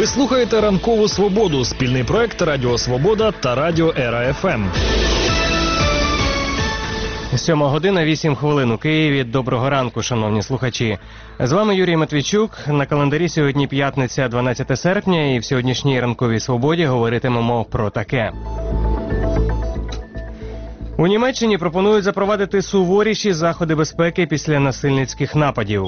слухаєте «Ранкову свободу» – спільний проект Радіо Свобода та Радіо Ера ФМ. 7:08 у Києві. Доброго ранку, шановні слухачі. З вами Юрій Матвійчук. На календарі сьогодні п'ятниця, 12 серпня, і в сьогоднішній «Ранковій свободі» говоритимемо про таке. У Німеччині пропонують запровадити суворіші заходи безпеки після насильницьких нападів.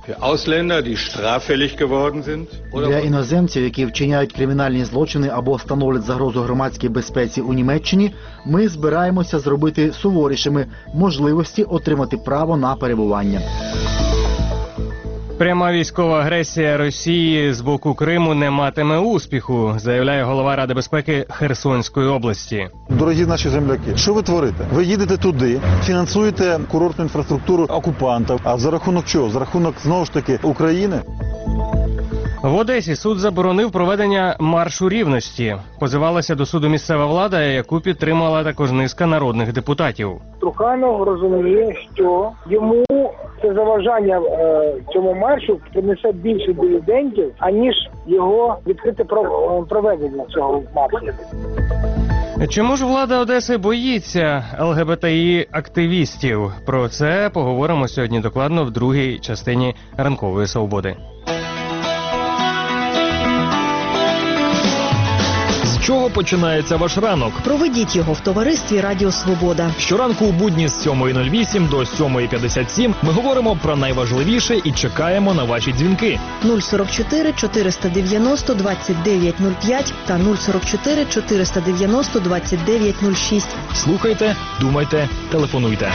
Для іноземців, які вчиняють кримінальні злочини або становлять загрозу громадській безпеці у Німеччині, ми збираємося зробити суворішими можливості отримати право на перебування. Пряма військова агресія Росії з боку Криму не матиме успіху, заявляє голова Ради безпеки Херсонської області. Дорогі наші земляки, що ви творите? Ви їдете туди, фінансуєте курортну інфраструктуру окупантів. А за рахунок чого? За рахунок, знову ж таки, України? В Одесі суд заборонив проведення маршу рівності. Позивалася до суду місцева влада, яку підтримала також низка народних депутатів. Труханов розуміє, що йому це заважання цьому маршу принесе більше дивідендів, аніж його відкрите проведення цього маршу. Чому ж влада Одеси боїться ЛГБТІ-активістів? Про це поговоримо сьогодні докладно в другій частині «Ранкової свободи». З чого починається ваш ранок? Проведіть його в товаристві Радіо Свобода. Щоранку у будні з 7:08 до 7:57 ми говоримо про найважливіше і чекаємо на ваші дзвінки. 044 490 2905 та 044 490 2906. Слухайте, думайте, телефонуйте.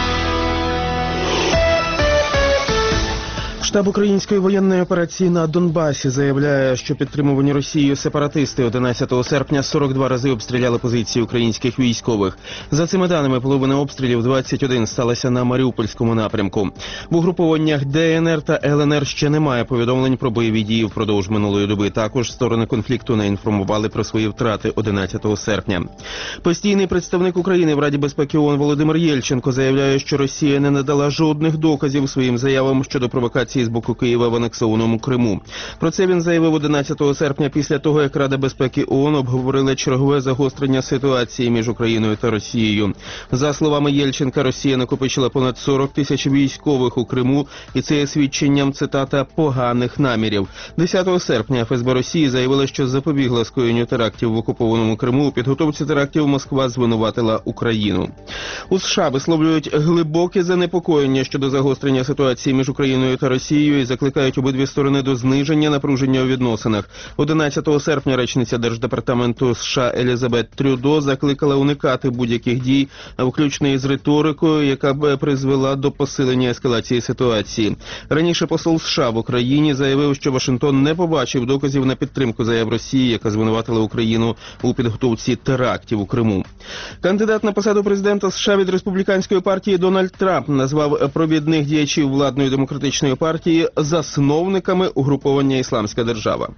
Штаб української воєнної операції на Донбасі заявляє, що підтримувані Росією сепаратисти 11 серпня 42 рази обстріляли позиції українських військових. За цими даними, половина обстрілів 21 сталася на Маріупольському напрямку. В угрупованнях ДНР та ЛНР ще немає повідомлень про бойові дії впродовж минулої доби. Також сторони конфлікту не інформували про свої втрати 11 серпня. Постійний представник України в Раді безпеки ООН Володимир Єльченко заявляє, що Росія не надала жодних доказів своїм заявам щодо провокації з боку Києва в анексованому Криму. Про це він заявив 11 серпня після того, як Рада безпеки ООН обговорила чергове загострення ситуації між Україною та Росією. За словами Єльченка, Росія накопичила понад 40 тисяч військових у Криму, і це є свідченням, цитата, «поганих намірів». 10 серпня ФСБ Росії заявила, що запобігла скоєнню терактів в окупованому Криму. У підготовці терактів Москва звинуватила Україну. У США висловлюють глибоке занепокоєння щодо загострення ситуації між Україною та Росією і закликають обидві сторони до зниження напруження у відносинах. 11 серпня речниця Держдепартаменту США Елізабет Трюдо закликала уникати будь-яких дій, включно із риторикою, яка б призвела до посилення ескалації ситуації. Раніше посол США в Україні заявив, що Вашингтон не побачив доказів на підтримку заяв Росії, яка звинуватила Україну у підготовці терактів у Криму. Кандидат на посаду президента США від республіканської партії Дональд Трамп назвав провідних діячів владної демократичної партії засновниками угруповання «Ісламська держава».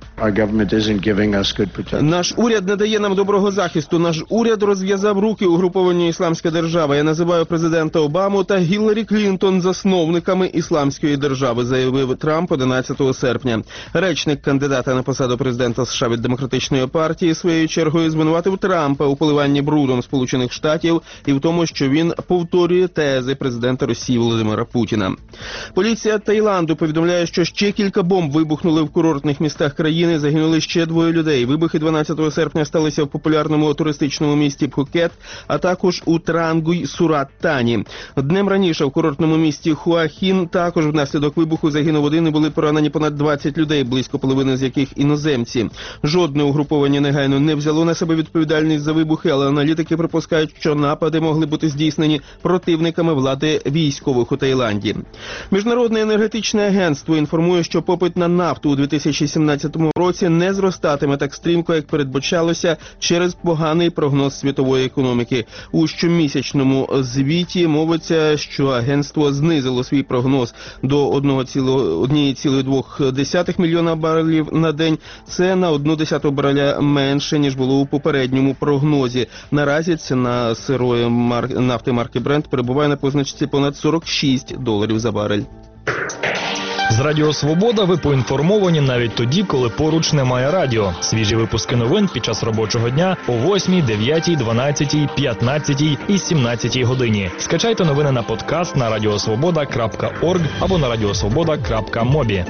Наш уряд не дає нам доброго захисту. Наш уряд розв'язав руки угрупованню «Ісламська держава». Я називаю президента Обаму та Гілларі Клінтон засновниками «Ісламської держави», заявив Трамп 11 серпня. Речник кандидата на посаду президента США від демократичної партії своєю чергою звинуватив Трампа у поливанні брудом Сполучених Штатів і в тому, що він повторює тези президента Росії Володимира Путіна. Поліція Таїланду повідомляє, що ще кілька бомб вибухнули в курортних містах країни, загинули ще 2 людей. Вибухи 12 серпня сталися в популярному туристичному місті Пхукет, а також у Трангуй-Сурат-Тані. Днем раніше в курортному місті Хуахін також внаслідок вибуху загинув один і були поранені понад 20 людей, близько половини з яких іноземці. Жодне угруповання негайно не взяло на себе відповідальність за вибухи, але аналітики припускають, що напади могли бути здійснені противниками влади військових у Таїланді. Міжнародне енергетичне агентство інформує, що попит на нафту у 2017 році не зростатиме так стрімко, як передбачалося, через поганий прогноз світової економіки. У щомісячному звіті мовиться, що агентство знизило свій прогноз до 1,2 мільйона барелів на день. Це на 0,1 бареля менше, ніж було у попередньому прогнозі. Наразі ціна сирої нафти марки Brent перебуває на позначці понад $46 за барель. З Радіо Свобода ви поінформовані навіть тоді, коли поруч немає радіо. Свіжі випуски новин під час робочого дня о 8, 9, 12, 15 і 17 годині. Скачайте новини на подкаст на radiosvoboda.org або на radiosvoboda.mobi.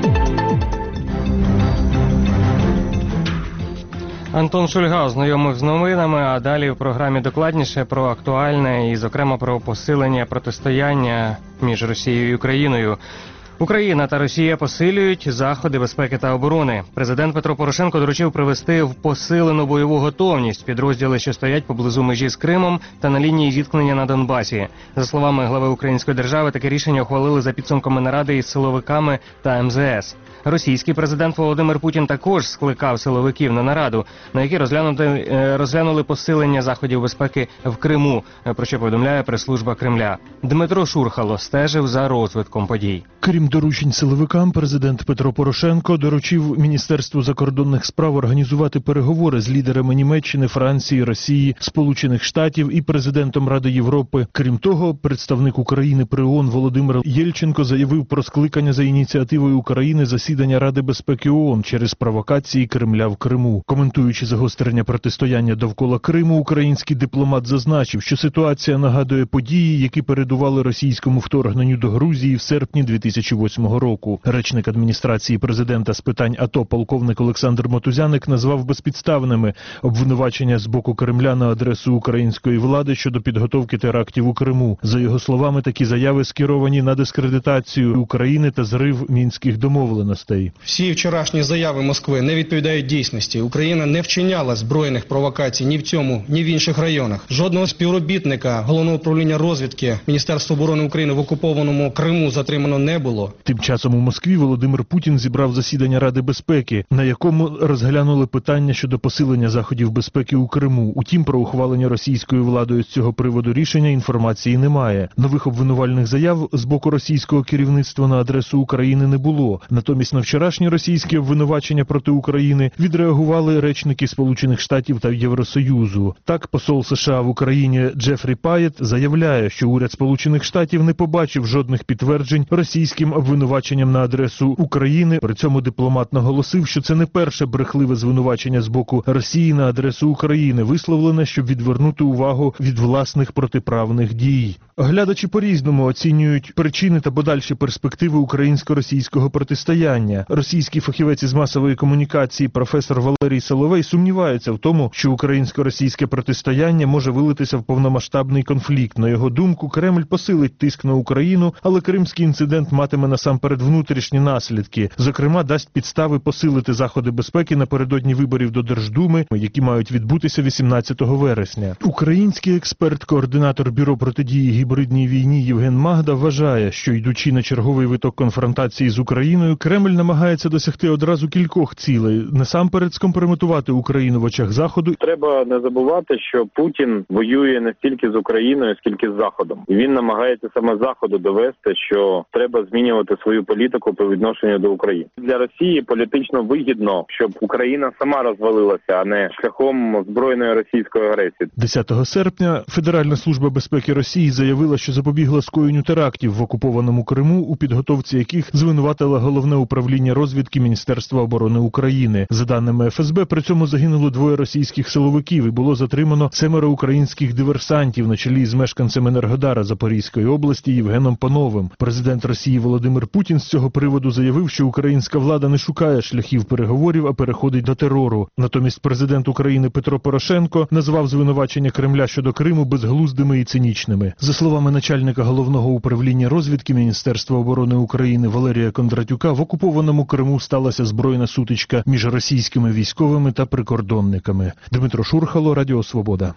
Антон Шульга ознайомив з новинами, а далі в програмі докладніше про актуальне і, зокрема, про посилення протистояння між Росією і Україною. Україна та Росія посилюють заходи безпеки та оборони. Президент Петро Порошенко доручив привести в посилену бойову готовність підрозділи, що стоять поблизу межі з Кримом та на лінії зіткнення на Донбасі. За словами глави Української держави, таке рішення ухвалили за підсумками наради із силовиками та МЗС. Російський президент Володимир Путін також скликав силовиків на нараду, на якій розглянули посилення заходів безпеки в Криму, про що повідомляє прес-служба Кремля. Дмитро Шурхало стежив за розвитком подій. Крім доручень силовикам, президент Петро Порошенко доручив Міністерству закордонних справ організувати переговори з лідерами Німеччини, Франції, Росії, Сполучених Штатів і президентом Ради Європи. Крім того, представник України при ООН Володимир Єльченко заявив про скликання за ініціативою України засідання Ради безпеки ООН через провокації Кремля в Криму. Коментуючи загострення протистояння довкола Криму, український дипломат зазначив, що ситуація нагадує події, які передували російському вторгненню до Грузії в серпні 2008 року. Речник адміністрації президента з питань АТО полковник Олександр Мотузяник назвав безпідставними обвинувачення з боку Кремля на адресу української влади щодо підготовки терактів у Криму. За його словами, такі заяви скеровані на дискредитацію України та зрив мінських домовленостей. Всі вчорашні заяви Москви не відповідають дійсності. Україна не вчиняла збройних провокацій ні в цьому, ні в інших районах. Жодного співробітника Головного управління розвідки Міністерства оборони України в окупованому Криму затримано не було. Тим часом у Москві Володимир Путін зібрав засідання Ради безпеки, на якому розглянули питання щодо посилення заходів безпеки у Криму. Утім, про ухвалення російською владою з цього приводу рішення інформації немає. Нових обвинувальних заяв з боку російського керівництва на адресу України не було. Натомість на вчорашні російські обвинувачення проти України відреагували речники Сполучених Штатів та Євросоюзу. Так, посол США в Україні Джефрі Паєт заявляє, що уряд Сполучених Штатів не побачив жодних підтверджень російським обвинуваченням на адресу України. При цьому дипломат наголосив, що це не перше брехливе звинувачення з боку Росії на адресу України, висловлене, щоб відвернути увагу від власних протиправних дій. Глядачі по-різному оцінюють причини та подальші перспективи українсько-російського протистояння. Російський фахівець із масової комунікації професор Валерій Соловей сумнівається в тому, що українсько-російське протистояння може вилитися в повномасштабний конфлікт. На його думку, Кремль посилить тиск на Україну, але кримський інцидент матиме насамперед внутрішні наслідки. Зокрема, дасть підстави посилити заходи безпеки напередодні виборів до Держдуми, які мають відбутися 18 вересня. Український експерт, координатор Бюро протидії гібридній війні Євген Магда вважає, що йдучи на черговий виток конфронтації з Україною, Кремль намагається досягти одразу кількох цілей. Насамперед скомпрометувати Україну в очах Заходу. Треба не забувати, що Путін воює не стільки з Україною, скільки з Заходом. І він намагається саме Заходу довести, що треба змінювати свою політику по відношенню до України. Для Росії політично вигідно, щоб Україна сама розвалилася, а не шляхом збройної російської агресії. 10 серпня Федеральна служба безпеки Росії заявила, що запобігла скоєнню терактів в окупованому Криму, у підготовці яких звинуватило Головне управління розвідки Міністерства оборони України. За даними ФСБ, при цьому загинуло 2 російських силовиків і було затримано 7 українських диверсантів на чолі з мешканцем Енергодара Запорізької області Євгеном Пановим. Президент Росії Володимир Путін з цього приводу заявив, що українська влада не шукає шляхів переговорів, а переходить до терору. Натомість президент України Петро Порошенко назвав звинувачення Кремля щодо Криму безглуздими і цинічними. За словами начальника Головного управління розвідки Міністерства оборони України Валерія Кондратюка, в окупованому Криму сталася збройна сутичка між російськими військовими та прикордонниками. Дмитро Шурхало, Радіо Свобода.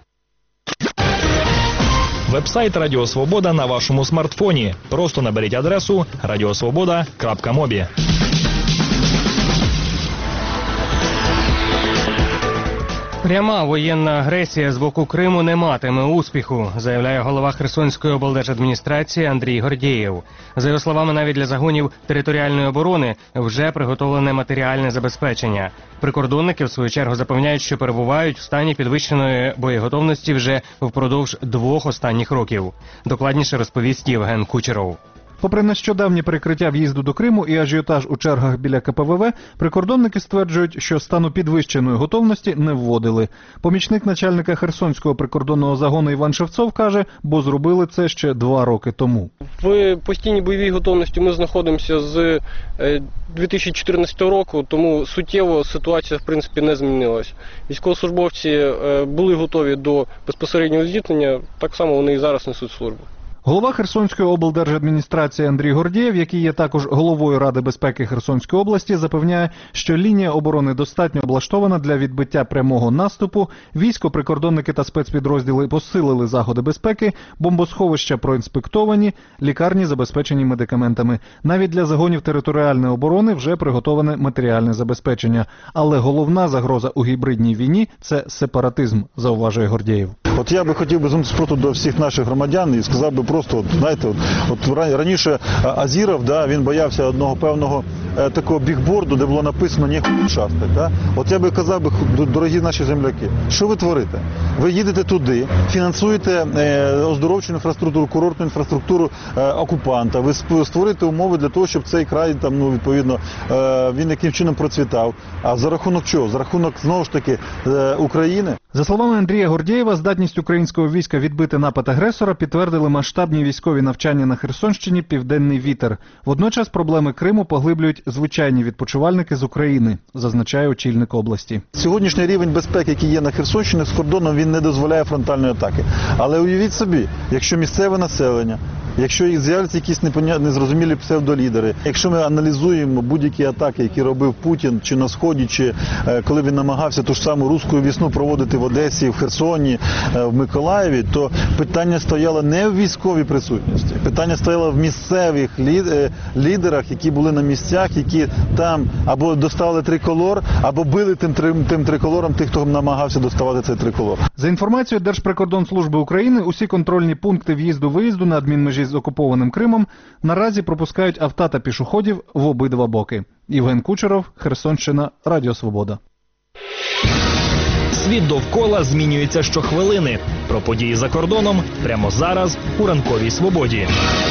Вебсайт Радіо Свобода на вашому смартфоні. Просто наберіть адресу radiosvoboda.mobi. Пряма воєнна агресія з боку Криму не матиме успіху, заявляє голова Херсонської облдержадміністрації Андрій Гордєєв. За його словами, навіть для загонів територіальної оборони вже приготовлене матеріальне забезпечення. Прикордонники, в свою чергу, запевняють, що перебувають в стані підвищеної боєготовності вже впродовж 2 останніх років. Докладніше розповість Євген Кучеров. Попри нещодавнє перекриття в'їзду до Криму і ажіотаж у чергах біля КПВВ, прикордонники стверджують, що стану підвищеної готовності не вводили. Помічник начальника Херсонського прикордонного загону Іван Шевцов каже, бо зробили це ще 2 роки тому. В постійній бойовій готовності ми знаходимося з 2014 року, тому суттєво ситуація, в принципі, не змінилась. Військовослужбовці були готові до безпосереднього зіткнення, так само вони і зараз несуть службу. Голова Херсонської облдержадміністрації Андрій Гордєєв, який є також головою Ради безпеки Херсонської області, запевняє, що лінія оборони достатньо облаштована для відбиття прямого наступу, військо, прикордонники та спецпідрозділи посилили заходи безпеки, бомбосховища проінспектовані, лікарні забезпечені медикаментами. Навіть для загонів територіальної оборони вже приготоване матеріальне забезпечення. Але головна загроза у гібридній війні – це сепаратизм, зауважує Гордєєв. От я би хотів би звернутися просто до всіх наших громадян і сказав би просто, знаєте, от раніше Азіров, він боявся одного певного такого бігборду, де було написано «Не шастать». Да? От я би казав, дорогі наші земляки, що ви творите? Ви їдете туди, фінансуєте оздоровчу інфраструктуру, курортну інфраструктуру окупанта, ви створюєте умови для того, щоб цей край, відповідно, він яким чином процвітав. А за рахунок чого? За рахунок, знову ж таки, України? За словами Андрія Гордєєва, здатність українського війська відбити напад агресора підтвердили масштабні військові навчання на Херсонщині «Південний вітер». Водночас проблеми Криму поглиблюють звичайні відпочивальники з України, зазначає очільник області. Сьогоднішній рівень безпеки, який є на Херсонщині, з кордоном, він не дозволяє фронтальної атаки. Але уявіть собі, якщо місцеве населення, якщо з'являться якісь незрозумілі псевдолідери, якщо ми аналізуємо будь-які атаки, які робив Путін чи на Сході, чи коли він намагався ту ж саму руську весну проводити в Одесі, в Херсоні, в Миколаєві, то питання стояло не в військовій присутності, питання стояло в місцевих лідерах, які були на місцях, які там або доставали триколор, або били тим триколором тих, хто намагався доставати цей триколор. За інформацією Держприкордонслужби України, усі контрольні пункти в'їзду-виїзду на адмінмежі з окупованим Кримом наразі пропускають авто та пішоходів в обидва боки. Євген Кучеров, Херсонщина, Радіо Свобода. Світ довкола змінюється щохвилини. Про події за кордоном прямо зараз у Ранковій Свободі.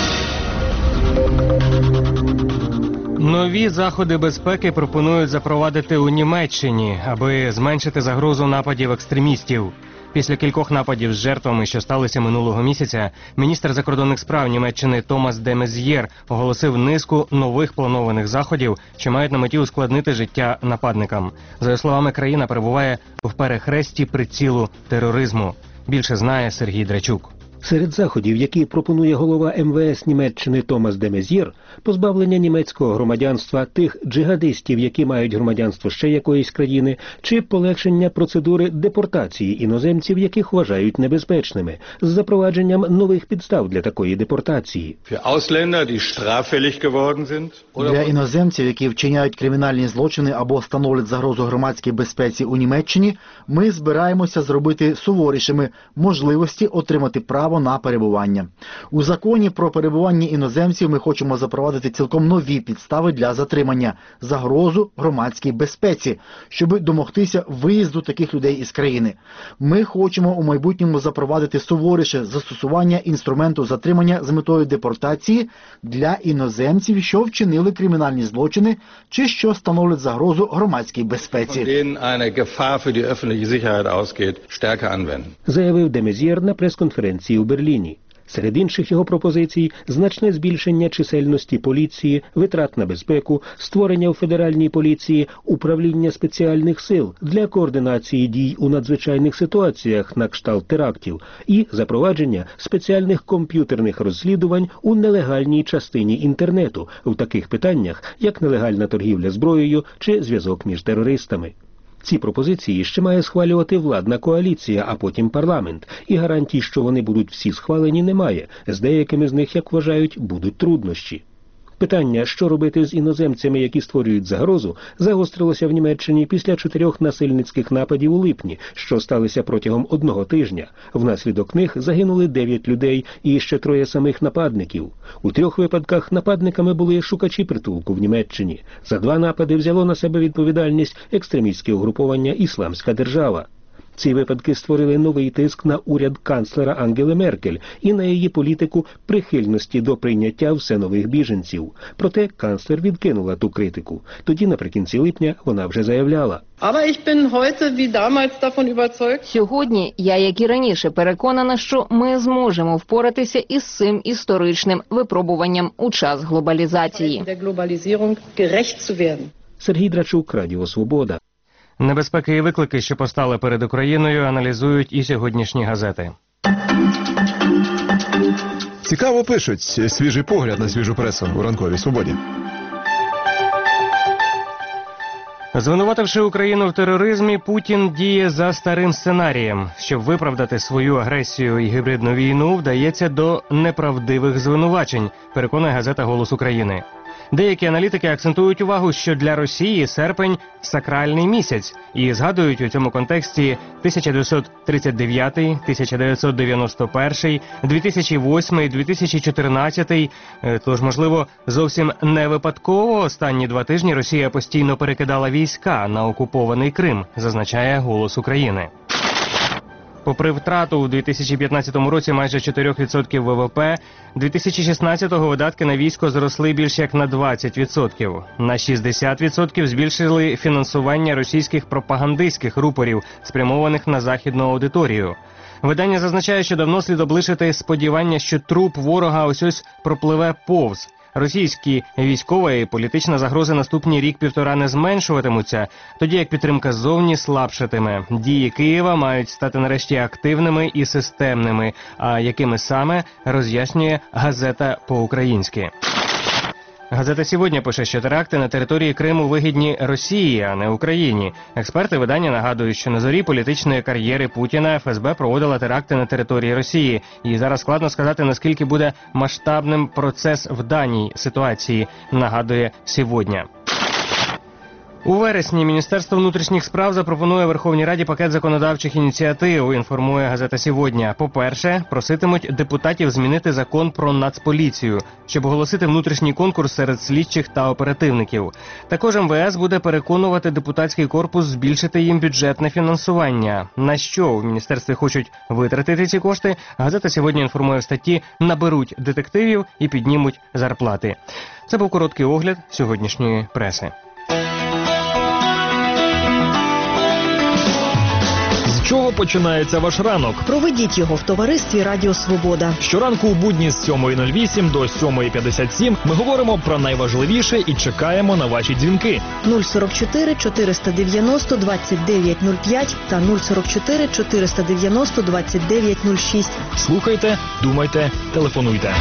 Нові заходи безпеки пропонують запровадити у Німеччині, аби зменшити загрозу нападів екстремістів. Після кількох нападів з жертвами, що сталися минулого місяця, міністр закордонних справ Німеччини Томас де Мез'єр оголосив низку нових планованих заходів, що мають на меті ускладнити життя нападникам. За його словами, країна перебуває в перехресті прицілу тероризму. Більше знає Сергій Драчук. Серед заходів, які пропонує голова МВС Німеччини Томас де Мез'єр, позбавлення німецького громадянства тих джихадистів, які мають громадянство ще якоїсь країни, чи полегшення процедури депортації іноземців, яких вважають небезпечними, з запровадженням нових підстав для такої депортації. Для іноземців, які вчиняють кримінальні злочини або становлять загрозу громадській безпеці у Німеччині, ми збираємося зробити суворішими можливості отримати право на перебування. У законі про перебування іноземців ми хочемо запровадити цілком нові підстави для затримання, загрозу громадській безпеці, щоб домогтися виїзду таких людей із країни. Ми хочемо у майбутньому запровадити суворіше застосування інструменту затримання з метою депортації для іноземців, що вчинили кримінальні злочини чи що становлять загрозу громадській безпеці. Заявив де Мез'єр на прес-конференції у Берліні. Серед інших його пропозицій – значне збільшення чисельності поліції, витрат на безпеку, створення у федеральній поліції управління спеціальних сил для координації дій у надзвичайних ситуаціях на кшталт терактів і запровадження спеціальних комп'ютерних розслідувань у нелегальній частині інтернету в таких питаннях, як нелегальна торгівля зброєю чи зв'язок між терористами. Ці пропозиції ще має схвалювати владна коаліція, а потім парламент. І гарантій, що вони будуть всі схвалені, немає. З деякими з них, як вважають, будуть труднощі. Питання, що робити з іноземцями, які створюють загрозу, загострилося в Німеччині після 4 насильницьких нападів у липні, що сталися протягом 1 тижня. Внаслідок них загинули 9 людей і ще 3 самих нападників. У 3 випадках нападниками були шукачі притулку в Німеччині. За 2 напади взяло на себе відповідальність екстремістське угруповання «Ісламська держава». Ці випадки створили новий тиск на уряд канцлера Ангели Меркель і на її політику прихильності до прийняття все нових біженців. Проте канцлер відкинула ту критику. Тоді, наприкінці липня, вона вже заявляла: Сьогодні я, як і раніше, переконана, що ми зможемо впоратися із цим історичним випробуванням у час глобалізації. Сергій Драчук, Радіо Свобода. Небезпеки і виклики, що постали перед Україною, аналізують і сьогоднішні газети. Цікаво пишуть. Свіжий погляд на свіжу пресу у ранковій Свободі. Звинувативши Україну в тероризмі, Путін діє за старим сценарієм. Щоб виправдати свою агресію і гібридну війну, вдається до неправдивих звинувачень, переконує газета «Голос України». Деякі аналітики акцентують увагу, що для Росії серпень – сакральний місяць, і згадують у цьому контексті 1939, 1991, 2008, 2014. Тож, можливо, зовсім не випадково останні 2 тижні Росія постійно перекидала війська на окупований Крим, зазначає «Голос України». Попри втрату у 2015 році майже 4% ВВП, 2016-го видатки на військо зросли більш як на 20%. На 60% збільшили фінансування російських пропагандистських рупорів, спрямованих на західну аудиторію. Видання зазначає, що давно слід облишити сподівання, що труп ворога ось-ось пропливе повз. Російські військова і політична загрози наступні рік-півтора не зменшуватимуться, тоді як підтримка ззовні слабшатиме. Дії Києва мають стати нарешті активними і системними, а якими саме, роз'яснює газета по-українськи. Газета «Сьогодні» пише, що теракти на території Криму вигідні Росії, а не Україні. Експерти видання нагадують, що на зорі політичної кар'єри Путіна ФСБ проводила теракти на території Росії. І зараз складно сказати, наскільки буде масштабним процес в даній ситуації, нагадує «Сьогодні». У вересні Міністерство внутрішніх справ запропонує Верховній Раді пакет законодавчих ініціатив, інформує газета «Сьогодні». По-перше, проситимуть депутатів змінити закон про Нацполіцію, щоб оголосити внутрішній конкурс серед слідчих та оперативників. Також МВС буде переконувати депутатський корпус збільшити їм бюджетне фінансування. На що в міністерстві хочуть витратити ці кошти, газета «Сьогодні» інформує в статті «Наберуть детективів і піднімуть зарплати». Це був короткий огляд сьогоднішньої преси. З чого починається ваш ранок? Проведіть його в товаристві Радіо Свобода. Щоранку у будні з 7:08 до 7:57 ми говоримо про найважливіше і чекаємо на ваші дзвінки. 044 490 2905 та 044 490 2906. Слухайте, думайте, телефонуйте.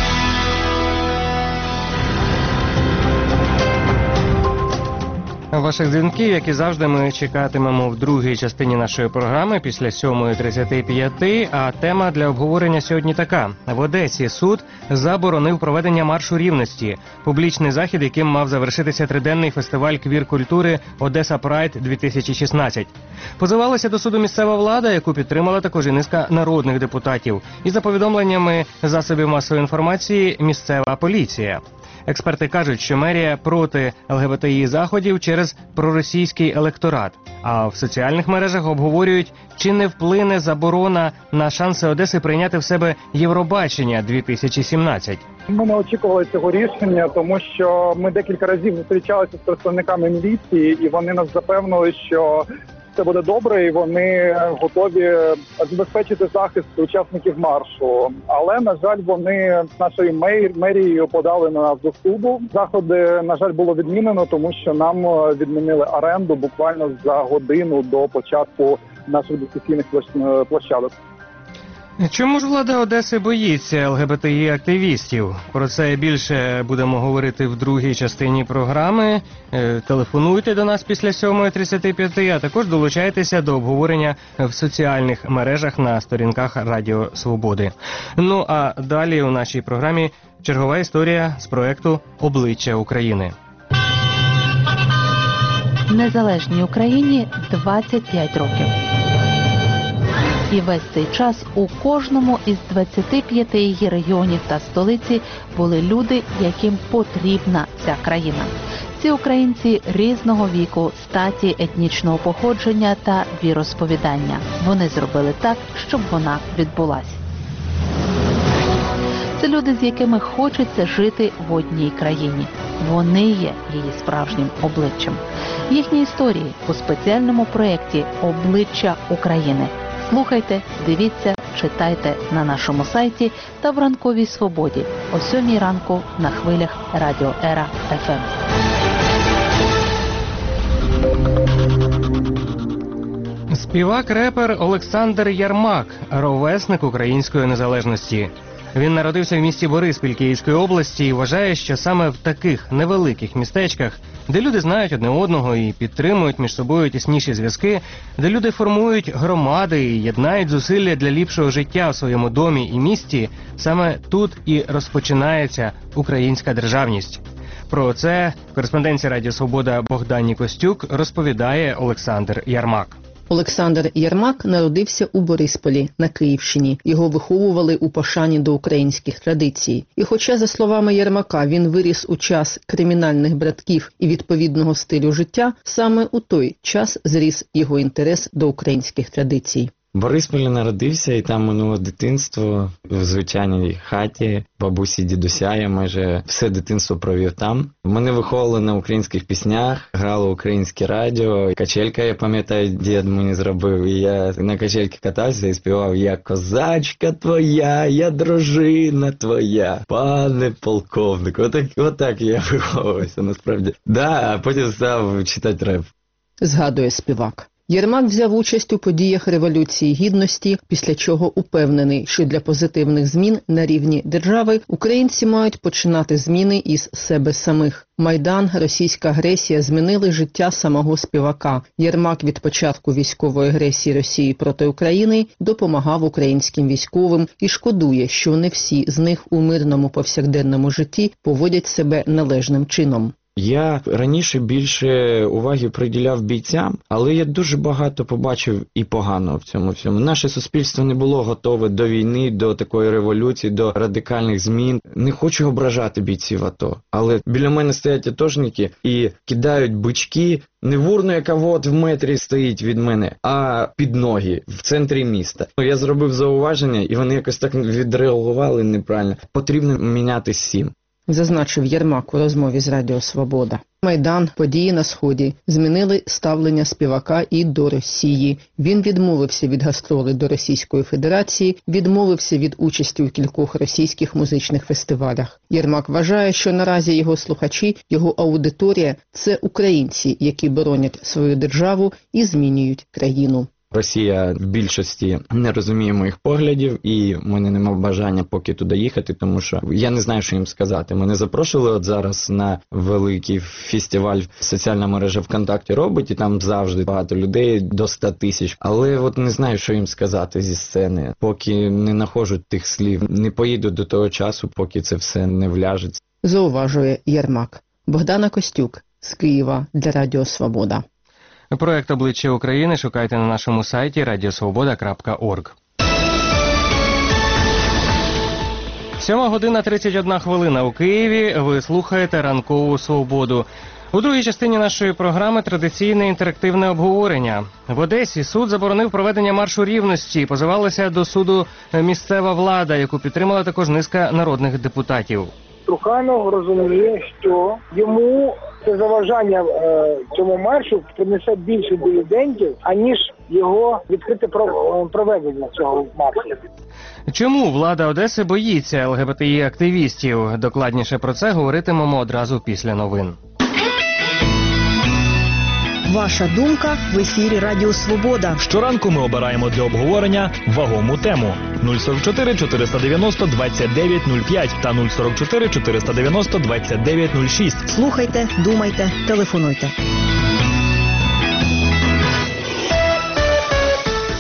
Ваших дзвінків, як і завжди, ми чекатимемо в другій частині нашої програми після 7:35, а тема для обговорення сьогодні така. В Одесі суд заборонив проведення маршу рівності. Публічний захід, яким мав завершитися триденний фестиваль квір-культури «Одеса Прайд-2016». Позивалася до суду місцева влада, яку підтримала також і низка народних депутатів. І за повідомленнями засобів масової інформації, місцева поліція. Експерти кажуть, що мерія проти ЛГБТІ заходів через проросійський електорат. А в соціальних мережах обговорюють, чи не вплине заборона на шанси Одеси прийняти в себе Євробачення 2017. Ми не очікували цього рішення, тому що ми декілька разів зустрічалися з представниками міліції, і вони нас запевнили, що все буде добре, і вони готові забезпечити захист учасників маршу. Але, на жаль, вони нашою мерією подали на нас до суду. Заходи, на жаль, було відмінено, тому що нам відмінили оренду буквально за годину до початку наших дискусійних площадок. Чому ж влада Одеси боїться ЛГБТІ-активістів? Про це більше будемо говорити в другій частині програми. Телефонуйте до нас після 7:35, а також долучайтеся до обговорення в соціальних мережах на сторінках Радіо Свободи. Ну а далі у нашій програмі чергова історія з проекту «Обличчя України». Незалежній Україні 25 років. І весь цей час у кожному із 25 її регіонів та столиці були люди, яким потрібна ця країна. Всі українці різного віку, статі, етнічного походження та віросповідання. Вони зробили так, щоб вона відбулась. Це люди, з якими хочеться жити в одній країні. Вони є її справжнім обличчям. Їхні історії у спеціальному проєкті «Обличчя України». Слухайте, дивіться, читайте на нашому сайті та в «Ранковій свободі» о 7 ранку на хвилях Радіо Ера ФМ. Співак-репер Олександр Ярмак – ровесник української незалежності. Він народився в місті Бориспіль Київської області і вважає, що саме в таких невеликих містечках, де люди знають одне одного і підтримують між собою тісніші зв'язки, де люди формують громади і єднають зусилля для ліпшого життя в своєму домі і місті, саме тут і розпочинається українська державність. Про це в кореспонденції Радіо Свобода Богдані Костюк розповідає Олександр Ярмак. Олександр Ярмак народився у Борисполі на Київщині. Його виховували у пошані до українських традицій. І хоча, за словами Ярмака, він виріс у час кримінальних братків і відповідного стилю життя, саме у той час зріс його інтерес до українських традицій. В Борисполі народився і там минуло дитинство в звичайній хаті, бабусі, дідуся, я майже все дитинство провів там. Мене виховували на українських піснях, грало українське радіо, качелька, я пам'ятаю, дід мені зробив, і я на качельці катався і співав: «Я козачка твоя, я дружина твоя, пане полковник». Отак я виховувався, насправді. А потім став читати реп. Згадує співак. Ярмак взяв участь у подіях Революції Гідності, після чого упевнений, що для позитивних змін на рівні держави українці мають починати зміни із себе самих. Майдан, російська агресія змінили життя самого співака. Ярмак від початку військової агресії Росії проти України допомагав українським військовим і шкодує, що не всі з них у мирному повсякденному житті поводять себе належним чином. Я раніше більше уваги приділяв бійцям, але я дуже багато побачив і поганого в цьому всьому. Наше суспільство не було готове до війни, до такої революції, до радикальних змін. Не хочу ображати бійців АТО, але біля мене стоять атошники і кидають бички не в урну, яка от в метрі стоїть від мене, а під ноги, в центрі міста. Я зробив зауваження, і вони якось так відреагували неправильно. Потрібно міняти всім. Зазначив Ярмак у розмові з Радіо Свобода. Майдан, події на Сході змінили ставлення співака і до Росії. Він відмовився від гастролей до Російської Федерації, відмовився від участі у кількох російських музичних фестивалях. Ярмак вважає, що наразі його слухачі, його аудиторія – це українці, які боронять свою державу і змінюють країну. Росія в більшості не розуміє моїх поглядів, і в мене немає бажання поки туди їхати, тому що я не знаю, що їм сказати. Мене запрошували от зараз на великий фестиваль, соціальна мережа ВКонтакті робить, і там завжди багато людей, до 100 тисяч. Але от не знаю, що їм сказати зі сцени, поки не знаходжу тих слів. Не поїду до того часу, поки це все не вляжеться. Зауважує Ярмак. Богдана Костюк з Києва для Радіо Свобода. Проект «Обличчя України» шукайте на нашому сайті radiosvoboda.org. 7:31 у Києві. Ви слухаєте «Ранкову свободу». У другій частині нашої програми традиційне інтерактивне обговорення. В Одесі суд заборонив проведення маршу рівності. Позивалася до суду місцева влада, яку підтримала також низка народних депутатів. Труханов розуміє, що йому це заважання цьому маршу принесе більше дивідендів, аніж його відкрите проведення цього маршу. Чому влада Одеси боїться ЛГБТІ-активістів? Докладніше про це говоритимемо одразу після новин. Ваша думка в ефірі Радіо Свобода. Щоранку ми обираємо для обговорення вагому тему. 044 490 2905 та 044 490 2906. Слухайте, думайте, телефонуйте.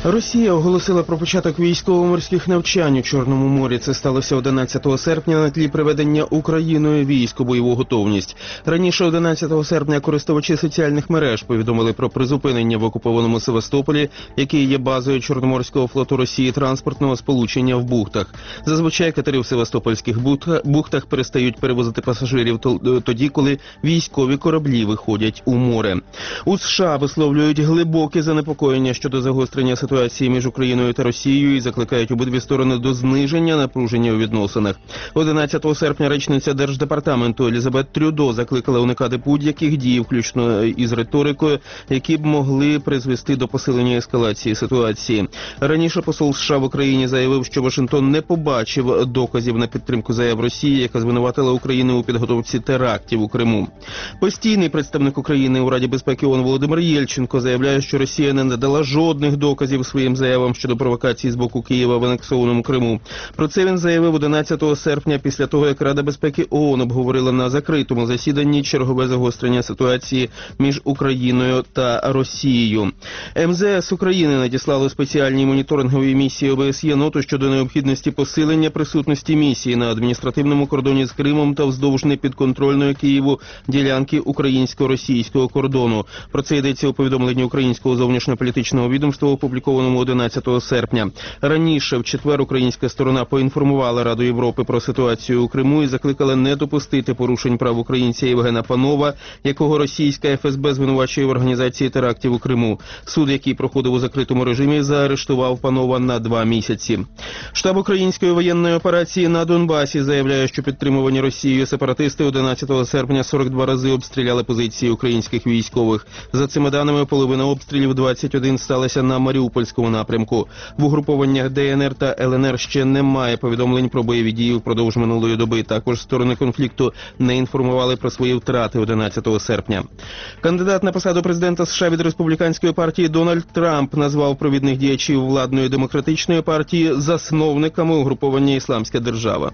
Росія оголосила про початок військово-морських навчань у Чорному морі. Це сталося 11 серпня на тлі приведення Україною військ у бойову готовність. Раніше 11 серпня користувачі соціальних мереж повідомили про призупинення в окупованому Севастополі, який є базою Чорноморського флоту Росії, транспортного сполучення в бухтах. Зазвичай катери в севастопольських бухтах перестають перевозити пасажирів тоді, коли військові кораблі виходять у море. У США висловлюють глибоке занепокоєння щодо загострення ситуації між Україною та Росією і закликають обидві сторони до зниження напруження у відносинах. 11 серпня речниця Держдепартаменту Елізабет Трюдо закликала уникати будь-яких дій, включно із риторикою, які б могли призвести до посилення ескалації ситуації. Раніше посол США в Україні заявив, що Вашингтон не побачив доказів на підтримку заяв Росії, яка звинуватила Україну у підготовці терактів у Криму. Постійний представник України у Раді безпеки ООН Володимир Єльченко заявляє, що Росія не надала жодних доказів своїм заявам щодо провокації з боку Києва в анексованому Криму. Про це він заявив 11 серпня після того, як Рада безпеки ООН обговорила на закритому засіданні чергове загострення ситуації між Україною та Росією. МЗС України надіслало спеціальній моніторинговій місії ОБСЄ ноту щодо необхідності посилення присутності місії на адміністративному кордоні з Кримом та вздовж непідконтрольної Києву ділянки українсько-російського кордону. Про це йдеться у повідомленні українського зовнішньополітичного відомства, опублікованому 11 серпня. Раніше, в четвер, українська сторона поінформувала Раду Європи про ситуацію у Криму і закликала не допустити порушень прав українця Євгена Панова, якого російська ФСБ звинувачує в організації терактів у Криму. Суд, який проходив у закритому режимі, заарештував Панова на 2 місяці. Штаб української воєнної операції на Донбасі заявляє, що підтримувані Росією сепаратисти 11 серпня 42 рази обстріляли позиції українських військових. За цими даними, половина обстрілів 21 сталася на Маріупольському напрямку. В угрупованнях ДНР та ЛНР ще немає повідомлень про бойові дії впродовж минулої доби. Також сторони конфлікту не інформували про свої втрати 11 серпня. Кандидат на посаду президента США від республіканської партії Дональд Трамп назвав провідних діячів владної демократичної партії засновниками угруповання «Ісламська держава».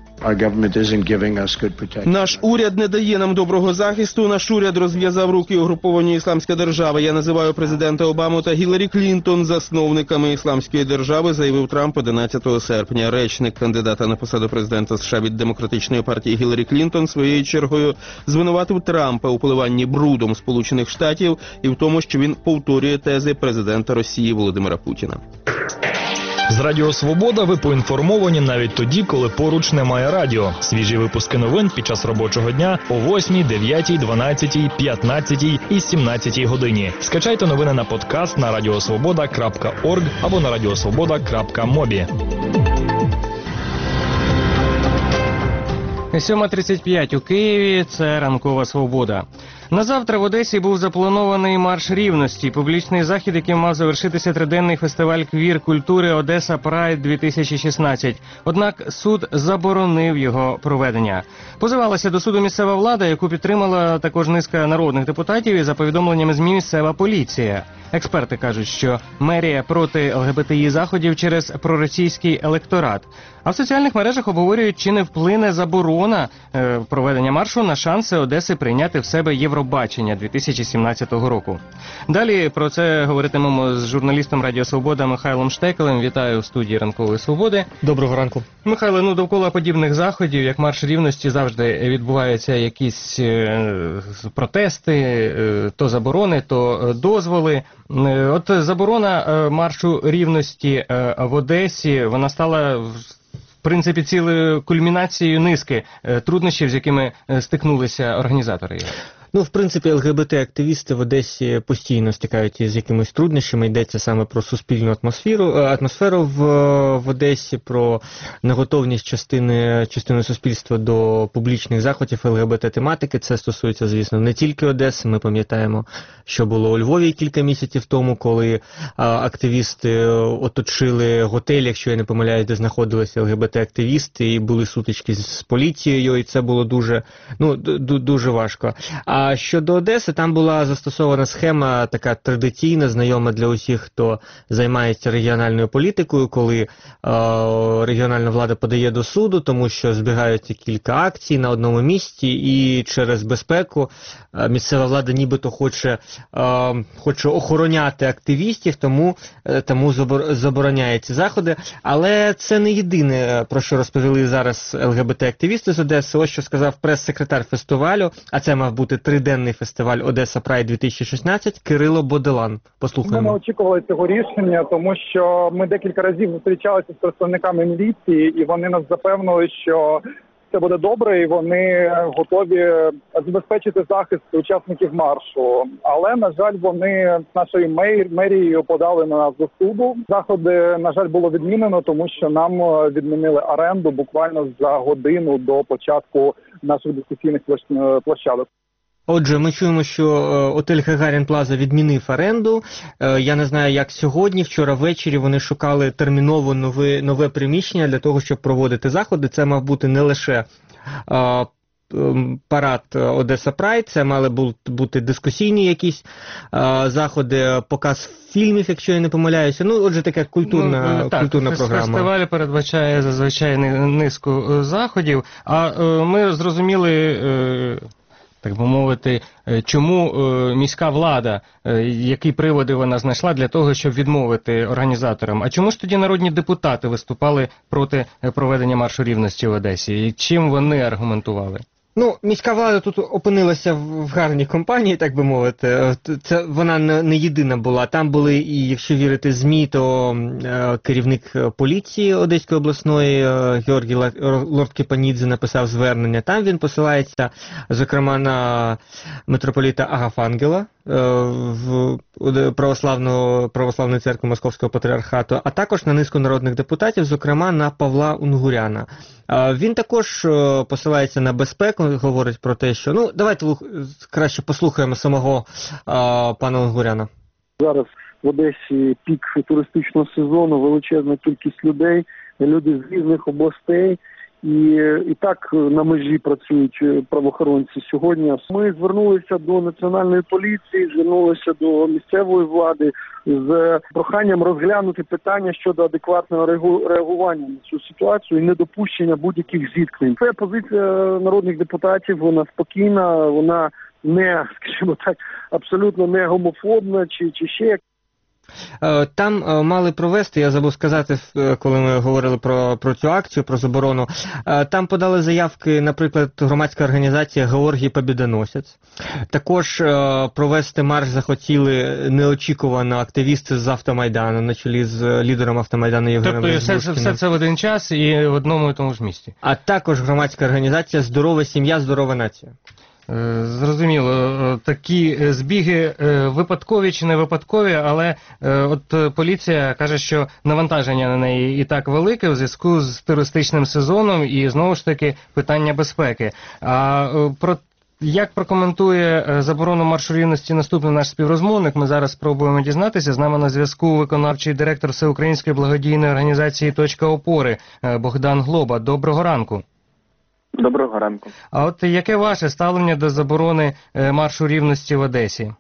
Наш уряд не дає нам доброго захисту, наш уряд розв'язав руки угрупованню «Ісламська держава». Я називаю президента Обаму та Гіларі Клінтон засновниками «Ісламської держави», заявив Трамп 11 серпня. Речник кандидата на посаду президента США від демократичної партії Гіларі Клінтон своєю чергою звинуватив Трампа у поливанні брудом Сполучених Штатів і в тому, що він повторює тези президента Росії Володимира Путіна. З Радіо Свобода ви поінформовані навіть тоді, коли поруч немає радіо. Свіжі випуски новин під час робочого дня о 8, 9, 12, 15 і 17 годині. Скачайте новини на подкаст на radiosvoboda.org або на radiosvoboda.mobi. 7:35 у Києві. Це ранкова свобода. На завтра в Одесі був запланований марш рівності, публічний захід, яким мав завершитися триденний фестиваль квір-культури «Одеса Прайд-2016». Однак суд заборонив його проведення. Позивалася до суду місцева влада, яку підтримала також низка народних депутатів, і за повідомленнями ЗМІ місцева поліція. Експерти кажуть, що мерія проти ЛГБТІ заходів через проросійський електорат. А в соціальних мережах обговорюють, чи не вплине заборона проведення маршу на шанси Одеси прийняти в себе Євробачення 2017 року. Далі про це говоритимемо з журналістом Радіо Свобода Михайлом Штекелем. Вітаю в студії Ранкової Свободи. Доброго ранку. Михайло, довкола подібних заходів, як марш рівності, завжди відбуваються якісь протести, то заборони, то дозволи. От заборона маршу рівності в Одесі, вона стала в принципі цілою кульмінацією низки труднощів, з якими стикнулися організатори. В принципі, ЛГБТ-активісти в Одесі постійно стикають із якимись труднощами. Йдеться саме про суспільну атмосферу в Одесі, про неготовність частини суспільства до публічних заходів ЛГБТ-тематики. Це стосується, звісно, не тільки Одеси. Ми пам'ятаємо, що було у Львові кілька місяців тому, коли активісти оточили готель, якщо я не помиляюсь, де знаходилися ЛГБТ-активісти, і були сутички з поліцією, і це було дуже важко. А щодо Одеси, там була застосована схема така традиційна, знайома для усіх, хто займається регіональною політикою, коли регіональна влада подає до суду, тому що збігаються кілька акцій на одному місці, і через безпеку місцева влада нібито хоче охороняти активістів, тому забороняє ці заходи. Але це не єдине, про що розповіли зараз ЛГБТ-активісти з Одеси. Ось що сказав прес-секретар фестивалю, а це мав бути триденний фестиваль Одеса Прайд 2016, Кирило Боделан. Послухаємо. Ми не очікували цього рішення, тому що ми декілька разів зустрічалися з представниками міліції, і вони нас запевнили, що це буде добре, і вони готові забезпечити захист учасників маршу. Але, на жаль, вони з нашою мерією подали на нас до суду. Заходи, на жаль, було відмінено, тому що нам відмінили оренду буквально за годину до початку наших дискусійних площадок. Отже, ми чуємо, що отель Гагарін Плаза відмінив оренду. Я не знаю, як сьогодні. Вчора ввечері вони шукали терміново нове приміщення для того, щоб проводити заходи. Це мав бути не лише парад Одеса Прайд, це мали бути дискусійні якісь заходи, показ фільмів, якщо я не помиляюся. Ну, отже, така культурна програма. Фестиваль передбачає зазвичай низку заходів, а ми зрозуміли, так би мовити, чому міська влада, які приводи вона знайшла для того, щоб відмовити організаторам. А чому ж тоді народні депутати виступали проти проведення маршу рівності в Одесі? І чим вони аргументували? Ну, міська влада тут опинилася в гарній компанії, так би мовити. Це вона не єдина була. Там були, і якщо вірити ЗМІ, то керівник поліції Одеської обласної Георгій Лорд-Кепанідзе написав звернення. Там він посилається, зокрема, на митрополіта Агафангела в православної церкви Московського патріархату, а також на низку народних депутатів, зокрема на Павла Унгуряна. Він також посилається на безпеку, говорить про те, що... Ну, давайте краще послухаємо самого пана Унгуряна. Зараз в Одесі пік туристичного сезону, величезна кількість людей, люди з різних областей. І так на межі працюють правоохоронці сьогодні. Ми звернулися до національної поліції, звернулися до місцевої влади з проханням розглянути питання щодо адекватного реагування на цю ситуацію і недопущення будь-яких зіткнень. Це позиція народних депутатів, вона спокійна, вона не, скажімо так, абсолютно не гомофобна чи ще. Там мали провести, я забув сказати, коли ми говорили про цю акцію, про заборону, там подали заявки, наприклад, громадська організація «Георгій Побєдоносець». Також провести марш захотіли неочікувано активісти з Автомайдану, на чолі з лідером Автомайдану Євгеном Розбушкіним. Тобто все це в один час і в одному і тому ж місці. А також громадська організація «Здорова сім'я, здорова нація». Зрозуміло, такі збіги випадкові чи не випадкові, але от поліція каже, що навантаження на неї і так велике в зв'язку з туристичним сезоном і знову ж таки питання безпеки. А як прокоментує заборону маршу рівності наступний наш співрозмовник, ми зараз спробуємо дізнатися. З нами на зв'язку виконавчий директор Всеукраїнської благодійної організації «Точка опори» Богдан Глоба. Доброго ранку. Доброго ранку. А от яке ваше ставлення до заборони маршу рівності в Одесі?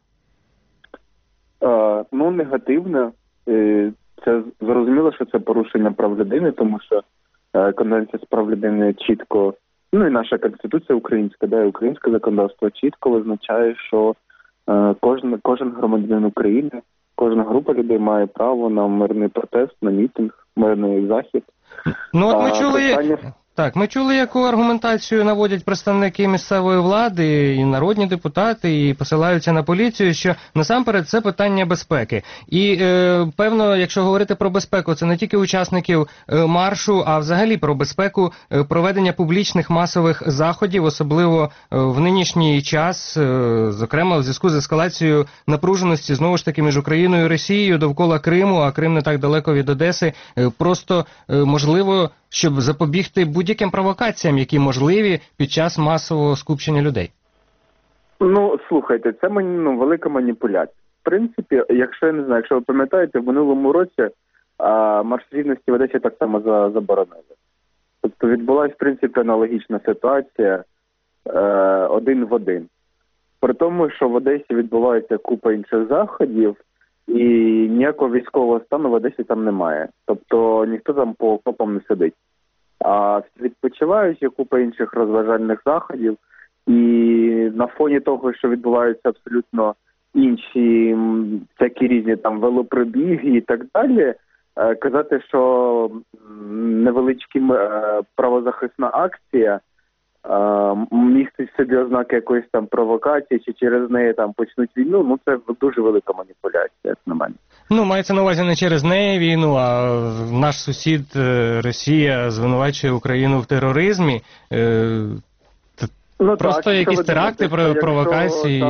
Ну, негативне. Це зрозуміло, що це порушення прав людини, тому що Конвенція з прав людини чітко, ну і наша Конституція українська, і українське законодавство чітко визначає, що кожен громадянин України, кожна група людей має право на мирний протест, на мітинг, мирний захід. Ну, от ми чули... Так, ми чули, яку аргументацію наводять представники місцевої влади, і народні депутати, і посилаються на поліцію, що насамперед це питання безпеки. І, певно, якщо говорити про безпеку, це не тільки учасників маршу, а взагалі про безпеку проведення публічних масових заходів, особливо в нинішній час, зокрема в зв'язку з ескалацією напруженості, знову ж таки, між Україною і Росією довкола Криму, а Крим не так далеко від Одеси, просто можливо, щоб запобігти будь-яким провокаціям, які можливі під час масового скупчення людей? Ну, слухайте, це велика маніпуляція. В принципі, якщо ви пам'ятаєте, в минулому році марш рівності в Одесі так само заборонили. Тобто відбулася, в принципі, аналогічна ситуація один в один. При тому, що в Одесі відбувається купа інших заходів, і ніякого військового стану в Одесі там немає. Тобто ніхто там по окопам не сидить. А всі відпочивають, є купа інших розважальних заходів, і на фоні того, що відбуваються абсолютно інші всякі різні там велопробіги і так далі, казати, що невеличка правозахисна акція містить в собі ознаки якоїсь там провокації, чи через неї там почнуть війну, ну це дуже велика маніпуляція, як на мене. Ну, мається на увазі не через неї війну, а наш сусід Росія звинувачує Україну в тероризмі. Просто так, якісь теракти, провокації.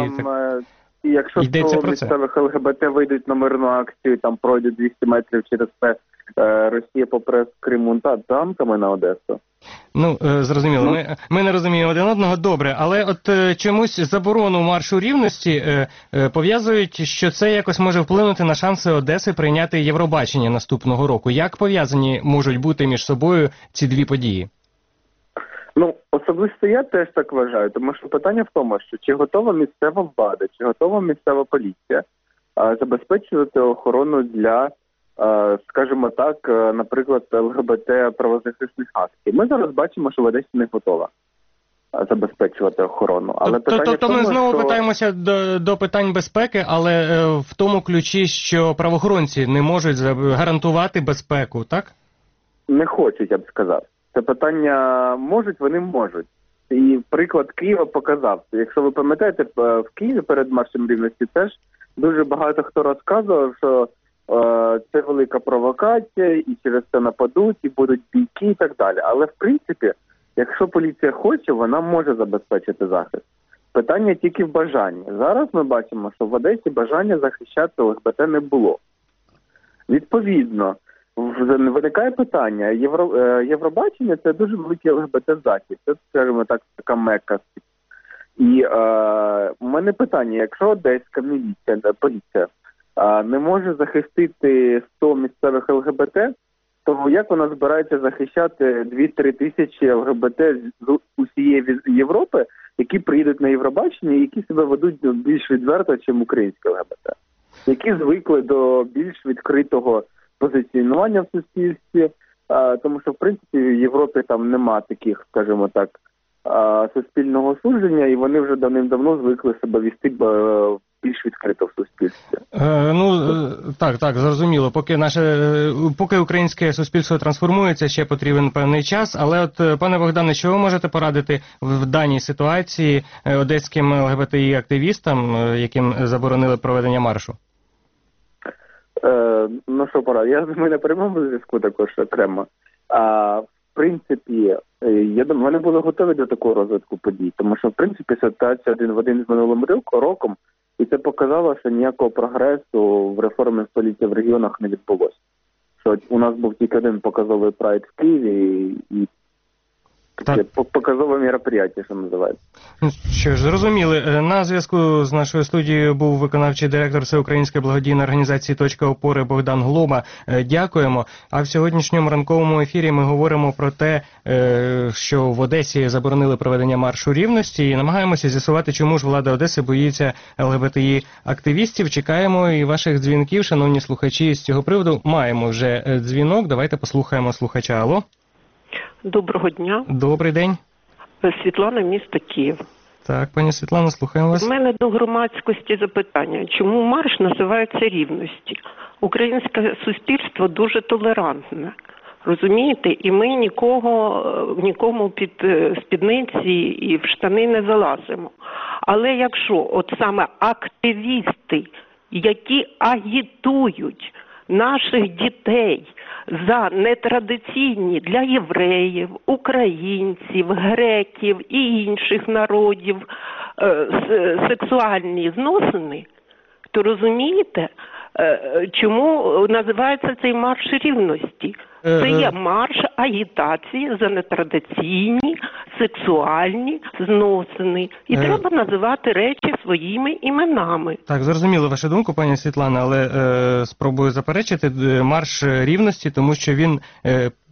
Якщо 100 місцевих ЛГБТ вийдуть на мирну акцію, там пройдуть 200 метрів через це, Росія попре Криму танками на Одесу. Ну, зрозуміло, ми не розуміємо один одного, добре, але от чомусь заборону маршу рівності пов'язують, що це якось може вплинути на шанси Одеси прийняти Євробачення наступного року. Як пов'язані можуть бути між собою ці дві події? Ну, особисто я теж так вважаю, тому що питання в тому, що чи готова місцева влада, чи готова місцева поліція забезпечувати охорону для, скажімо так, наприклад, ЛГБТ правозахисних акцій. Ми зараз бачимо, що в Одесі не готова забезпечувати охорону. Але тобто ми знову питаємося до питань безпеки, але в тому ключі, що правоохоронці не можуть гарантувати безпеку, так? Не хочуть, я б сказав. Це питання можуть, вони можуть. І приклад Києва показав. Якщо ви пам'ятаєте, в Києві перед маршем рівності теж дуже багато хто розказував, що це велика провокація, і через це нападуть, і будуть бійки і так далі. Але в принципі, якщо поліція хоче, вона може забезпечити захист. Питання тільки в бажанні. Зараз ми бачимо, що в Одесі бажання захищати ЛГБТ не було. Відповідно, виникає питання. Євробачення – це дуже великий ЛГБТ-захід. Це, скажімо так, така мекка. І у мене питання, якщо одеська поліція не може захистити 100 місцевих ЛГБТ, то як вона збирається захищати 2-3 тисячі ЛГБТ з усієї Європи, які приїдуть на Євробачення і які себе ведуть більш відверто, ніж українське ЛГБТ? Які звикли до більш відкритого позиціонування в суспільстві, тому що, в принципі, в Європі там нема таких, скажімо так, суспільного осудження, і вони вже давним-давно звикли себе вести більш відкрито в суспільстві. Так, зрозуміло. Поки українське суспільство трансформується, ще потрібен певний час. Але от, пане Богдане, що ви можете порадити в даній ситуації одеським ЛГБТІ-активістам, яким заборонили проведення маршу? Ну що пора, я думаю, на прямому зв'язку також окремо. В принципі, я думаю, вони були готові до такого розвитку подій, тому що, в принципі, ситуація один в один з минулим роком, і це показало, що ніякого прогресу в реформі поліції в регіонах не відбулося. Що у нас був тільки один показовий прайд в Києві і таке показове мероприятие, що називається. Що ж, зрозуміли. На зв'язку з нашою студією був виконавчий директор Всеукраїнської благодійної організації «Точка опори» Богдан Глоба. Дякуємо. А в сьогоднішньому ранковому ефірі ми говоримо про те, що в Одесі заборонили проведення маршу рівності, і намагаємося з'ясувати, чому ж влада Одеси боїться ЛГБТІ-активістів. Чекаємо і ваших дзвінків, шановні слухачі, з цього приводу. Маємо вже дзвінок. Давайте послухаємо слухача. Алло. Доброго дня. Добрий день. Світлана, місто Київ. Так, пані Світлана, слухаємо вас. У мене до громадськості запитання. Чому марш називається рівності? Українське суспільство дуже толерантне. Розумієте? І ми нікому під спідниці і в штани не залазимо. Але якщо от саме активісти, які агітують наших дітей за нетрадиційні для євреїв, українців, греків і інших народів сексуальні зносини, то розумієте, чому називається цей марш рівності? Це є марш агітації за нетрадиційні сексуальні зносини. І треба називати речі своїми іменами. Так, зрозуміло вашу думку, пані Світлана, але спробую заперечити марш рівності, тому що він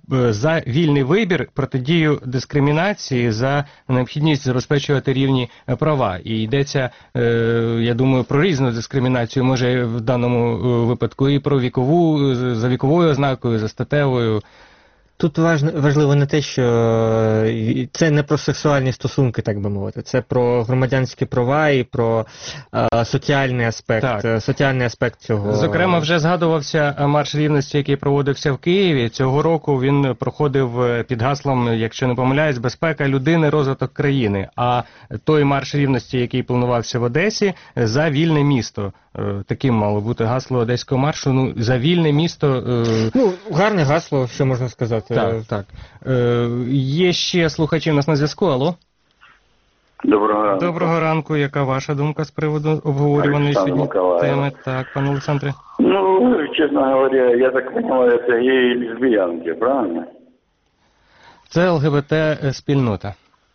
за вільний вибір, протидію дискримінації, за необхідність забезпечувати рівні права. І йдеться, я думаю, про різну дискримінацію, може в даному випадку і про вікову, за віковою ознакою, за статевою. Тут важливо не те, що це не про сексуальні стосунки, так би мовити. Це про громадянські права і про соціальний аспект цього. Зокрема, вже згадувався марш рівності, який проводився в Києві. Цього року він проходив під гаслом, якщо не помиляюсь, безпека людини, розвиток країни. А той марш рівності, який планувався в Одесі, за вільне місто. Таким мало бути гасло Одеського маршу. Ну, за вільне місто. Гарне гасло, що можна сказати. Так. Є ще слухачі у нас на зв'язку. Алло? Доброго ранку. Доброго ранку. Яка ваша думка з приводу обговорюваної сьогодні теми? Так, пане Олександре. Ну, честно говоря, я так понимаю, это геи и лесбиянки, правильно? Це ЛГБТ-спільнота.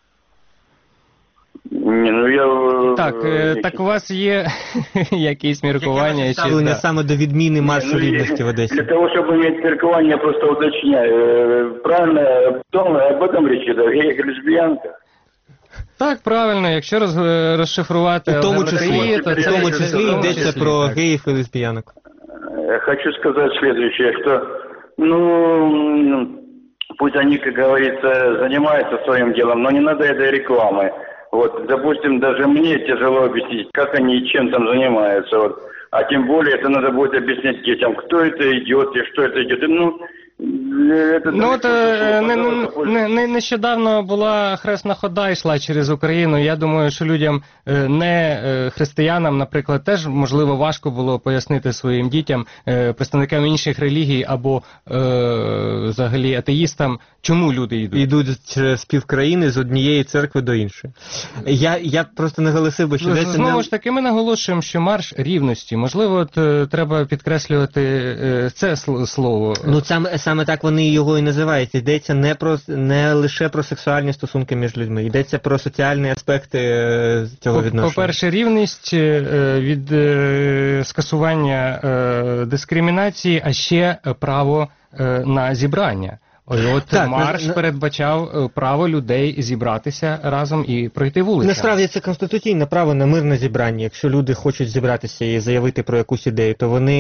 Ні, ну я... Так у вас є якісь міркування? Яке ставлення саме до відміни маршу рівності в Одесі? Для того, щоб мати міркування, я просто уточняю. Правильно, об этом речь йде, геях і лесбіянках? Так, правильно, якщо розшифрувати ЛГБТІ, то в тому числі йдеться про геїв і лесбіянок. Хочу сказать следующее, что, пусть они, как говорится, занимаются своим делом, но не надо этой рекламы. Вот, допустим, даже мне тяжело объяснить, как они и чем там занимаются. Вот. А тем более это надо будет объяснять детям, кто это идет и что это идет. Нещодавно була хресна хода, йшла через Україну. Я думаю, що людям, не християнам, наприклад, теж, можливо, важко було пояснити своїм дітям, представникам інших релігій або взагалі атеїстам, чому люди йдуть. Йдуть через півкраїни з однієї церкви до іншої. Я просто наголосив би, що знову ж таки, ми наголошуємо, що марш рівності. Можливо, треба підкреслювати це слово. Ну, саме так вони його і називають. Йдеться не лише про сексуальні стосунки між людьми, йдеться про соціальні аспекти цього відношення. По-перше, рівність від скасування дискримінації, а ще право на зібрання. Марш передбачав право людей зібратися разом і пройти вулицю. Насправді це конституційне право на мирне зібрання. Якщо люди хочуть зібратися і заявити про якусь ідею,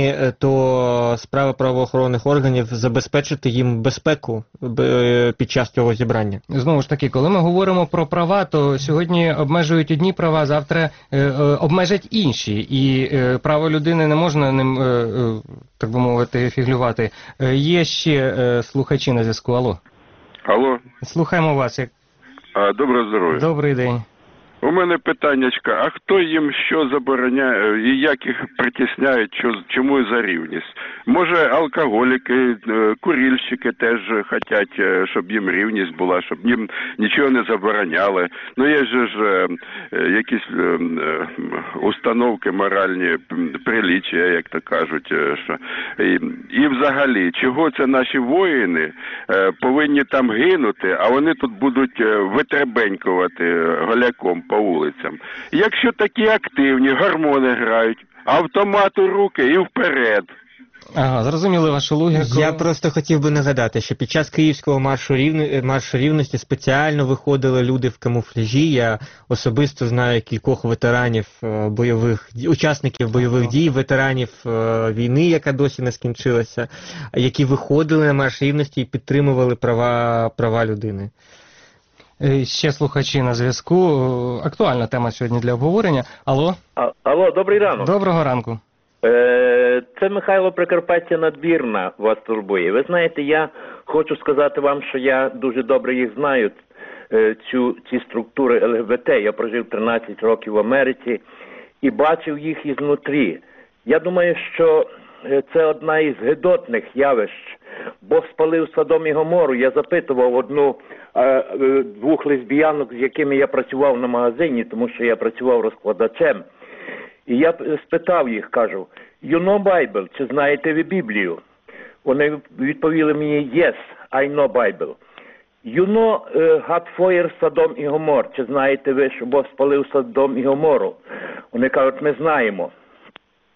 то справа правоохоронних органів забезпечити їм безпеку під час цього зібрання. Знову ж таки, коли ми говоримо про права, то сьогодні обмежують одні права, завтра обмежать інші. І право людини не можна ним, так би мовити, фіглювати. Є ще слухачі на зв'язку. Алло. Алло. Слухаємо вас. Доброго здоров'я. Добрий день. У мене питаннячка, а хто їм що забороняє і як їх притісняють, чому за рівність? Може алкоголіки, курильщики теж хочуть, щоб їм рівність була, щоб їм нічого не забороняли. Ну є ж якісь установки моральні, приліччя, як то кажуть. І взагалі, чого це наші воїни повинні там гинути, а вони тут будуть витребенькувати голяком по вулицям. Якщо такі активні, гормони грають, автомат у руки і вперед. Ага, зрозуміли вашу логіку. Я просто хотів би нагадати, що під час Київського маршу рівності спеціально виходили люди в камуфляжі. Я особисто знаю кількох ветеранів учасників бойових дій, ветеранів війни, яка досі не скінчилася, які виходили на марш рівності і підтримували права людини. Ще слухачі на зв'язку. Актуальна тема сьогодні для обговорення. Алло? Алло, добрий ранок. Доброго ранку. Це Михайло Прикарпаття Надвірна вас турбує. Ви знаєте, я хочу сказати вам, що я дуже добре їх знаю, ці структури ЛГБТ. Я прожив 13 років в Америці і бачив їх ізнутрі. Я думаю, що це одна із гидотних явищ. Бог спалив Содом і Гомору. Я запитував двох лесбіянок, з якими я працював на магазині, тому що я працював розкладачем. І я спитав їх, кажу, you know Bible, чи знаєте ви Біблію? Вони відповіли мені, yes, I know Bible. You know God fire Содом і Гомор, чи знаєте ви, що Бог спалив Содом і Гомору? Вони кажуть, ми знаємо.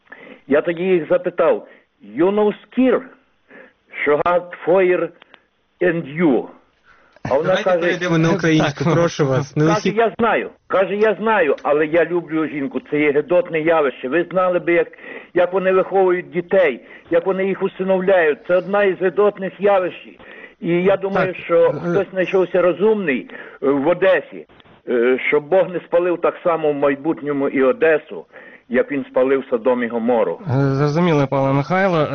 Я тоді їх запитав, you know Скір, що God fire and you. А вона каже, перейдемо на українську, прошу вас. Каже, я знаю, але я люблю жінку, це є гидотне явище. Ви знали би, як вони виховують дітей, як вони їх усиновляють. Це одна із гидотних явищ. І я думаю, що хтось знайшовся розумний в Одесі, щоб Бог не спалив так само в майбутньому і Одесу, як він спалив Содом і Гомору. Зрозуміло, Павло Михайло.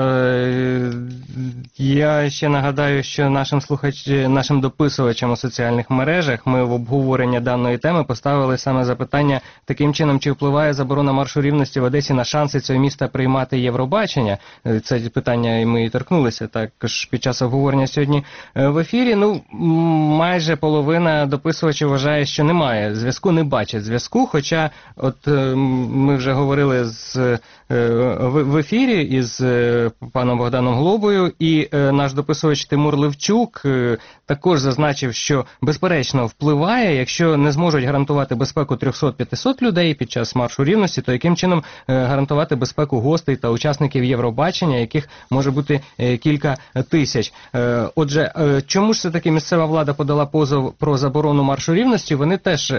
Я ще нагадаю, що нашим дописувачам у соціальних мережах ми в обговорення даної теми поставили саме запитання таким чином, чи впливає заборона маршу рівності в Одесі на шанси цього міста приймати Євробачення. Це питання і ми і торкнулися також під час обговорення сьогодні в ефірі. Майже половина дописувачів вважає, що немає зв'язку, не бачить зв'язку, хоча от ми вже говорили в ефірі із паном Богданом Глобою, і наш дописувач Тимур Левчук також зазначив, що безперечно впливає, якщо не зможуть гарантувати безпеку 300-500 людей під час маршу рівності, то яким чином гарантувати безпеку гостей та учасників Євробачення, яких може бути кілька тисяч. Отже, чому ж все-таки місцева влада подала позов про заборону маршу рівності? Вони теж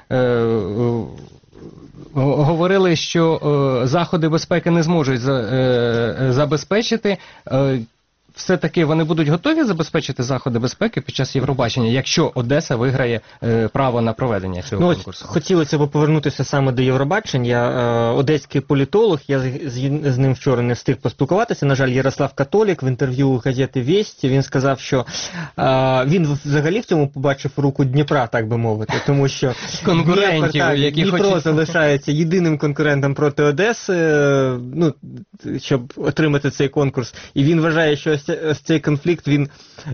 говорили, що заходи безпеки не зможуть забезпечити. Все-таки вони будуть готові забезпечити заходи безпеки під час Євробачення, якщо Одеса виграє право на проведення цього конкурсу? Хотілося б повернутися саме до Євробачення. Я одеський політолог, я з ним вчора не встиг поспілкуватися. На жаль, Ярослав Католік в інтерв'ю газети «Вєсть» він сказав, що він взагалі в цьому побачив руку Дніпра, так би мовити, тому що Дніпро залишається єдиним конкурентом проти Одеси, щоб отримати цей конкурс. І він вважає, що ось цей конфлікт, він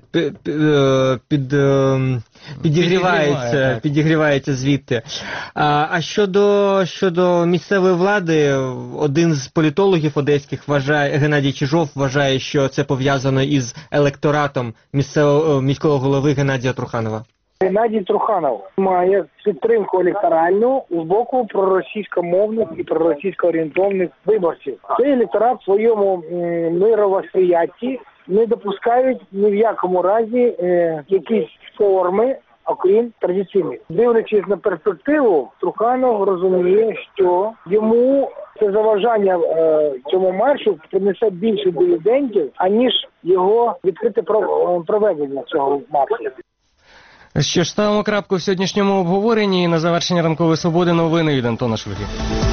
підігрівається звідти. А щодо місцевої влади, один з політологів одеських Геннадій Чижов вважає, що це пов'язано із електоратом міського голови Геннадія Труханова. Геннадій Труханов має підтримку електоральну з боку проросійськомовних і проросійсько-орієнтовних виборців. Цей електорат в своєму мировосприятті не допускають ні в якому разі якісь форми, окрім традиційних. Дивлячись на перспективу, Труханов розуміє, що йому це заважання цьому маршу принесе більше дивідендів, аніж його відкрите проведення цього маршу. Що ж, ставимо крапку в сьогоднішньому обговоренні і на завершення ранкової свободи новини від Антона Шульги.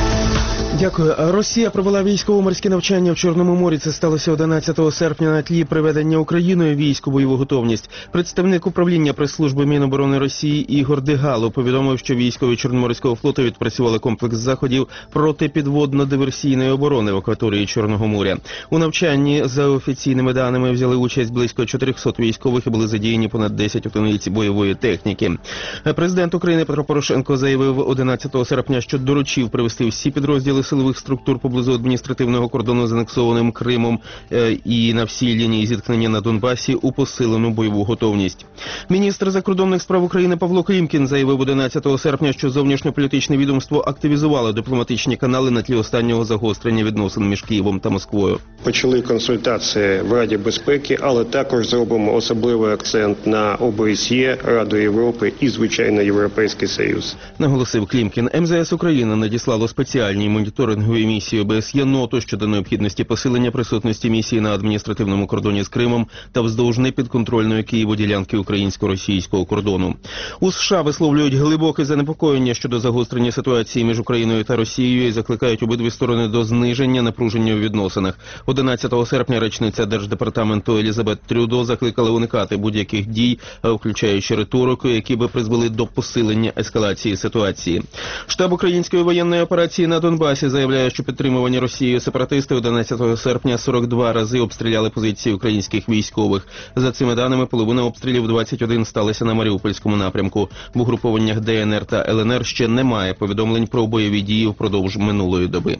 Дякую. Росія провела військово-морські навчання в Чорному морі. Це сталося 11 серпня на тлі приведення Україною військ у бойову готовність. Представник управління прес-служби Міноборони Росії Ігор Дегало повідомив, що військові Чорноморського флоту відпрацювали комплекс заходів проти підводно-диверсійної оборони в акваторії Чорного моря. У навчанні, за офіційними даними, взяли участь близько 400 військових і були задіяні понад 10 одиниць бойової техніки. Президент України Петро Порошенко заявив 11 серпня, що доручив привести всі підрозділи силових структур поблизу адміністративного кордону з анексованим Кримом і на всій лінії зіткнення на Донбасі у посилену бойову готовність. Міністр закордонних справ України Павло Клімкін заявив 11 серпня, що зовнішньополітичне відомство активізувало дипломатичні канали на тлі останнього загострення відносин між Києвом та Москвою. Почали консультації в Раді безпеки, але також зробимо особливий акцент на ОБСЄ, Раду Європи і, звичайно, Європейський Союз. Наголосив Клімкін. МЗС України надіслало спеціальні моніторингові місії ОБСЄ НОТО щодо необхідності посилення присутності місії на адміністративному кордоні з Кримом та вздовж непідконтрольної Києву ділянки українсько-російського кордону. У США висловлюють глибоке занепокоєння щодо загострення ситуації між Україною та Росією і закликають обидві сторони до зниження напруження у відносинах. 11 серпня речниця Держдепартаменту Елізабет Трюдо закликала уникати будь-яких дій, включаючи риторику, які би призвели до посилення ескалації ситуації. Штаб української воєнної операції на Донбасі заявляє, що підтримувані Росією сепаратисти 11 серпня 42 рази обстріляли позиції українських військових. За цими даними, половина обстрілів 21 сталися на Маріупольському напрямку. В угрупованнях ДНР та ЛНР ще немає повідомлень про бойові дії впродовж минулої доби.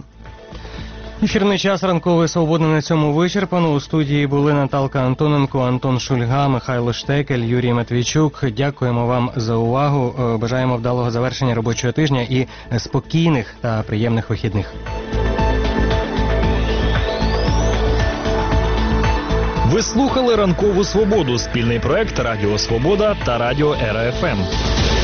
Ефірний час ранкової свободи на цьому вичерпано. У студії були Наталка Антоненко, Антон Шульга, Михайло Штекель, Юрій Матвійчук. Дякуємо вам за увагу. Бажаємо вдалого завершення робочого тижня і спокійних та приємних вихідних. Ви слухали «Ранкову свободу» – спільний проект Радіо Свобода та Радіо РФМ.